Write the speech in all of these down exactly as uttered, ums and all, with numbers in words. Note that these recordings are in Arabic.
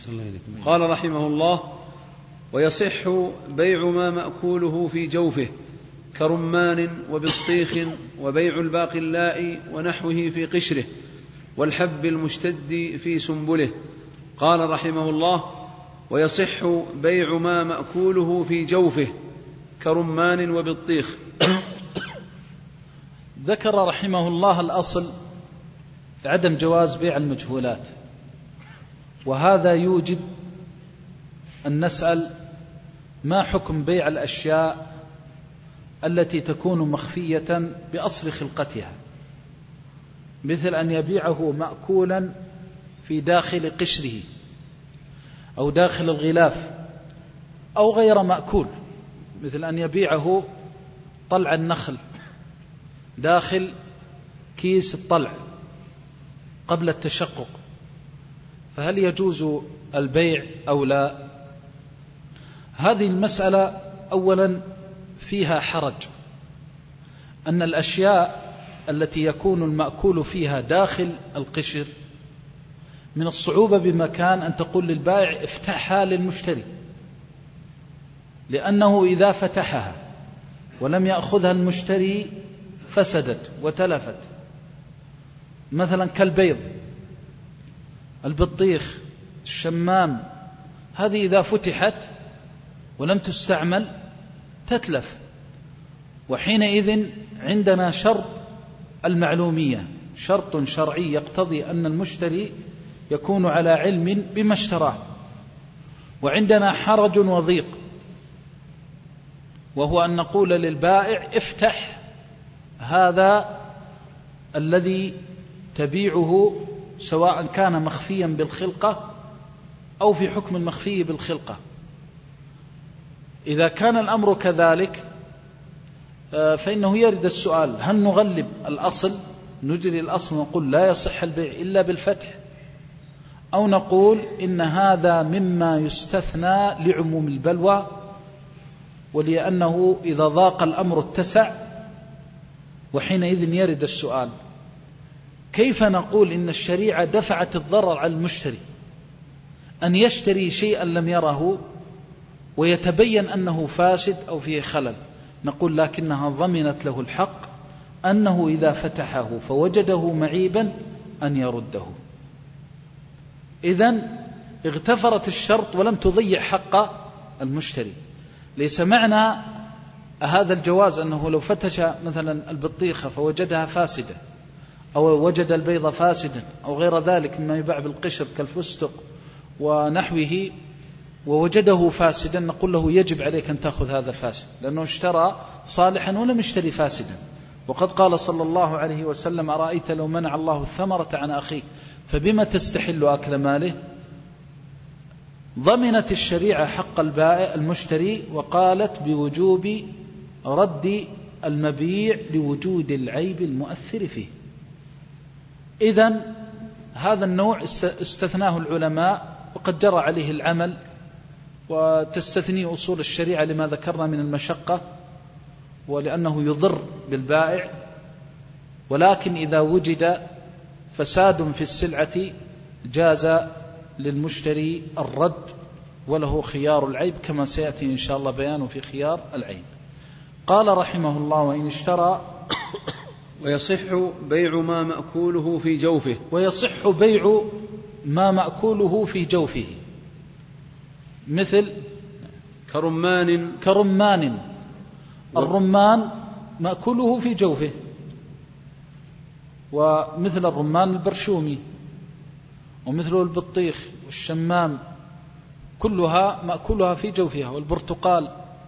قال رحمه الله: ويصح بيع ما مأكوله في جوفه كرمان وبطيخ وبيع الباقلاء ونحوه في قشره والحب المشتد في سنبله. قال رحمه الله: ويصح بيع ما مأكوله في جوفه كرمان وبطيخ. ذكر رحمه الله الأصل عدم جواز بيع المجهولات، وهذا يوجب أن نسأل: ما حكم بيع الأشياء التي تكون مخفية بأصل خلقتها، مثل أن يبيعه مأكولا في داخل قشره أو داخل الغلاف، أو غير مأكول، مثل أن يبيعه طلع النخل داخل كيس الطلع قبل التشقق، فهل يجوز البيع أو لا؟ هذه المسألة أولا فيها حرج، أن الأشياء التي يكون المأكول فيها داخل القشر من الصعوبة بمكان أن تقول للبائع افتحها للمشتري، لأنه إذا فتحها ولم يأخذها المشتري فسدت وتلفت، مثلا كالبيض، البطيخ، الشمام، هذه إذا فتحت ولم تستعمل تتلف. وحينئذ عندنا شرط المعلومية، شرط شرعي يقتضي أن المشتري يكون على علم بما اشتراه. وعندنا حرج وضيق، وهو أن نقول للبائع افتح هذا الذي تبيعه، سواء كان مخفيا بالخلقة أو في حكم المخفي بالخلقة. إذا كان الأمر كذلك فإنه يرد السؤال: هل نغلب الأصل، نجري الأصل ونقول لا يصح البيع إلا بالفتح، أو نقول إن هذا مما يستثنى لعموم البلوى، ولأنه إذا ضاق الأمر اتسع؟ وحينئذ يرد السؤال: كيف نقول إن الشريعة دفعت الضرر على المشتري أن يشتري شيئا لم يره ويتبين أنه فاسد أو فيه خلل؟ نقول لكنها ضمنت له الحق أنه إذا فتحه فوجده معيبا أن يرده. إذن اغتفرت الشرط ولم تضيع حق المشتري. ليس معنى هذا الجواز أنه لو فتش مثلا البطيخة فوجدها فاسدة، أو وجد البيض فاسدا، أو غير ذلك مما يباع بالقشر كالفستق ونحوه ووجده فاسدا، نقول له يجب عليك أن تأخذ هذا الفاسد، لأنه اشترى صالحا ولم يشتري فاسدا. وقد قال صلى الله عليه وسلم: أرأيت لو منع الله الثمرة عن أخيك فبما تستحل أكل ماله؟ ضمنت الشريعة حق البائع المشتري، وقالت بوجوب رد المبيع لوجود العيب المؤثر فيه. إذن هذا النوع استثناه العلماء، وقد جرى عليه العمل، وتستثني أصول الشريعة لما ذكرنا من المشقة، ولأنه يضر بالبائع. ولكن إذا وجد فساد في السلعة جاز للمشتري الرد، وله خيار العيب، كما سيأتي إن شاء الله بيانه في خيار العيب. قال رحمه الله: وإن اشترى ويصح بيع ما مأكوله في جوفه. ويصح بيع ما مأكوله في جوفه، مثل كرمان كرمان الرمان مأكوله في جوفه، ومثل الرمان البرشومي، ومثل البطيخ والشمام، كلها مأكولها في جوفها، والبرتقال.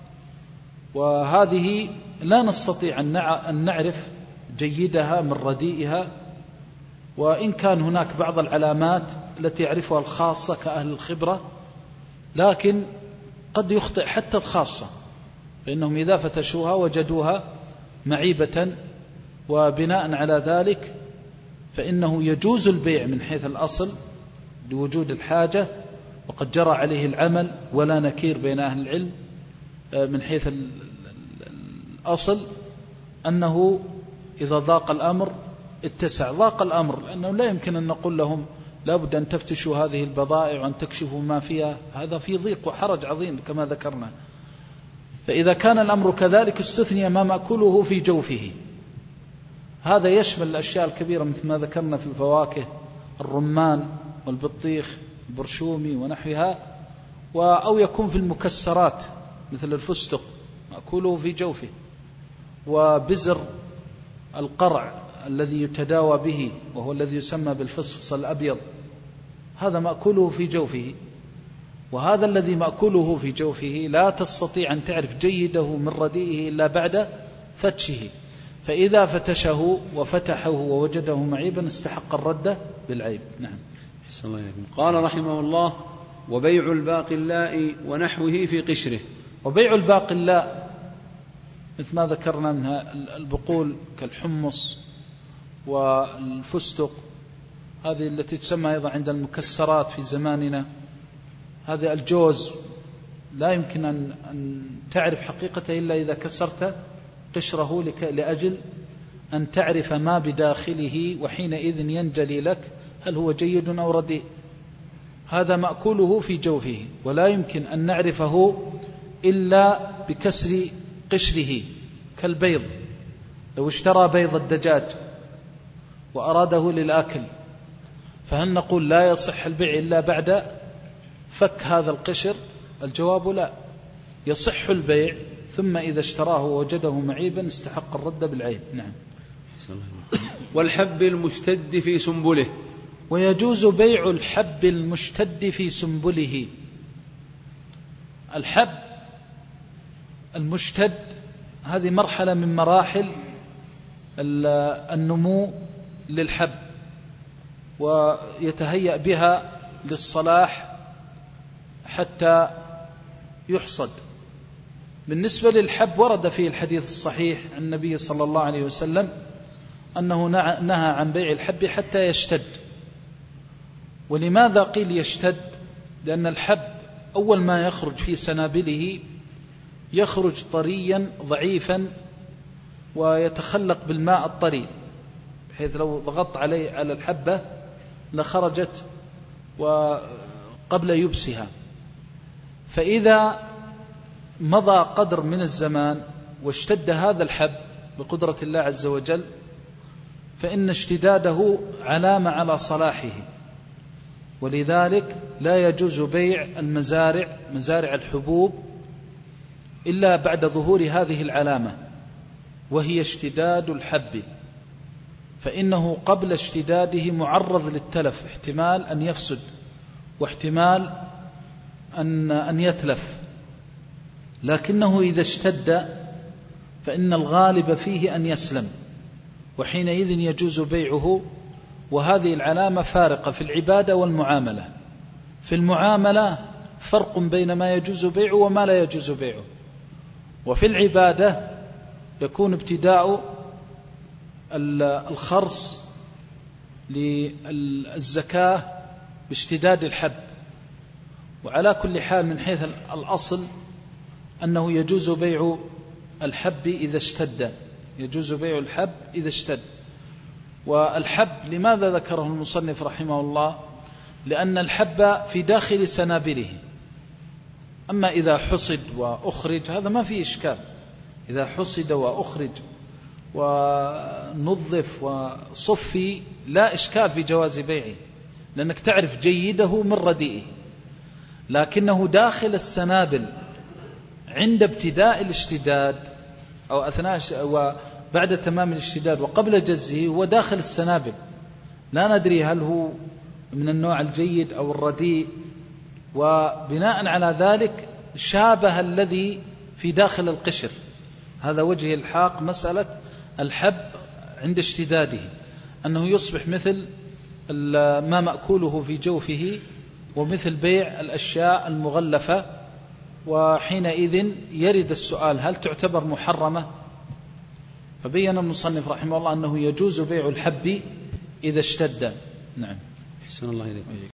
وهذه لا نستطيع أن نعرف جيدها من رديئها، وإن كان هناك بعض العلامات التي يعرفها الخاصة كأهل الخبرة، لكن قد يخطئ حتى الخاصة، فإنهم إذا فتشوها وجدوها معيبة، وبناء على ذلك فإنه يجوز البيع من حيث الأصل لوجود الحاجة، وقد جرى عليه العمل ولا نكير بين أهل العلم من حيث الأصل، أنه إذا ضاق الأمر اتسع. ضاق الأمر لأنه لا يمكن أن نقول لهم لابد أن تفتشوا هذه البضائع وأن تكشفوا ما فيها، هذا في ضيق وحرج عظيم كما ذكرنا. فإذا كان الأمر كذلك استثني ما مأكله في جوفه. هذا يشمل الأشياء الكبيرة مثل ما ذكرنا في الفواكه، الرمان والبطيخ البرشومي ونحوها، أو يكون في المكسرات مثل الفستق مأكله في جوفه، وبزر القرع الذي يتداوى به وهو الذي يسمى بالفصفص الأبيض، هذا مأكله في جوفه. وهذا الذي مأكله في جوفه لا تستطيع أن تعرف جيده من رديئه إلا بعد فتشه، فإذا فتشه وفتحه ووجده معيبا استحق الرد بالعيب. نعم. حسن الله عليكم. قال رحمه الله: وبيع الباقلاء ونحوه في قشره. وبيع الباقلاء مثل ما ذكرنا منها البقول كالحمص والفستق، هذه التي تسمى أيضا عند المكسرات في زماننا. هذا الجوز لا يمكن أن, أن تعرف حقيقته إلا إذا كسرت قشره لأجل أن تعرف ما بداخله، وحينئذ ينجلي لك هل هو جيد أو رديء. هذا مأكوله في جوفه، ولا يمكن أن نعرفه إلا بكسر قشره، كالبيض. لو اشترى بيض الدجاج وأراده للأكل، فهل نقول لا يصح البيع إلا بعد فك هذا القشر؟ الجواب لا، يصح البيع، ثم إذا اشتراه ووجده معيبا استحق الرد بالعيب. نعم. والحب المشتد في سنبله. ويجوز بيع الحب المشتد في سنبله. الحب المشتد هذه مرحلة من مراحل النمو للحب، ويتهيأ بها للصلاح حتى يحصد. بالنسبة للحب ورد فيه الحديث الصحيح عن النبي صلى الله عليه وسلم أنه نهى عن بيع الحب حتى يشتد. ولماذا قيل يشتد؟ لأن الحب أول ما يخرج في سنابله يخرج طريا ضعيفا ويتخلق بالماء الطري، بحيث لو ضغطت عليه على الحبة لخرجت وقبل يبسها. فإذا مضى قدر من الزمان واشتد هذا الحب بقدرة الله عز وجل، فإن اشتداده علامة على صلاحه، ولذلك لا يجوز بيع المزارع مزارع الحبوب إلا بعد ظهور هذه العلامة، وهي اشتداد الحب، فإنه قبل اشتداده معرض للتلف، احتمال أن يفسد واحتمال أن أن يتلف. لكنه إذا اشتد فإن الغالب فيه أن يسلم، وحينئذ يجوز بيعه. وهذه العلامة فارقة في العبادة والمعاملة. في المعاملة فرق بين ما يجوز بيعه وما لا يجوز بيعه، وفي العبادة يكون ابتداء الخرص للزكاة باشتداد الحب. وعلى كل حال من حيث الأصل أنه يجوز بيع الحب إذا اشتد، يجوز بيع الحب إذا اشتد. والحب لماذا ذكره المصنف رحمه الله؟ لأن الحب في داخل سنابله، أما إذا حصد وأخرج هذا ما فيه إشكال. إذا حصد وأخرج ونظف وصفي لا إشكال في جواز بيعه، لأنك تعرف جيده من رديئه. لكنه داخل السنابل عند ابتداء الاشتداد أو أثناء وبعد تمام الاشتداد وقبل جزه هو داخل السنابل، لا ندري هل هو من النوع الجيد أو الرديء، وبناء على ذلك شابه الذي في داخل القشر. هذا وجه الحاق مسألة الحب عند اشتداده، أنه يصبح مثل ما مأكوله في جوفه ومثل بيع الأشياء المغلفة. وحينئذ يرد السؤال هل تعتبر محرمة؟ فبين المصنف رحمه الله أنه يجوز بيع الحب إذا اشتد. نعم. أحسن الله إليكم.